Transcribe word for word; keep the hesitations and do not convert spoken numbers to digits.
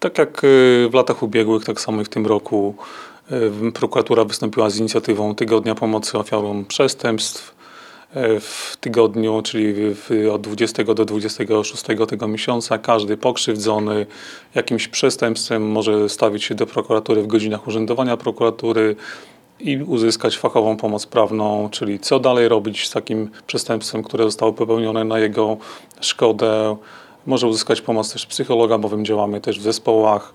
Tak jak y, w latach ubiegłych, tak samo i w tym roku y, prokuratura wystąpiła z inicjatywą Tygodnia Pomocy Ofiarom Przestępstw. Y, W tygodniu, czyli w, od dwudziestego do dwudziestego szóstego tego miesiąca, każdy pokrzywdzony jakimś przestępstwem może stawić się do prokuratury w godzinach urzędowania prokuratury i uzyskać fachową pomoc prawną, czyli co dalej robić z takim przestępstwem, które zostało popełnione na jego szkodę. Może uzyskać pomoc też psychologa, bowiem działamy też w zespołach.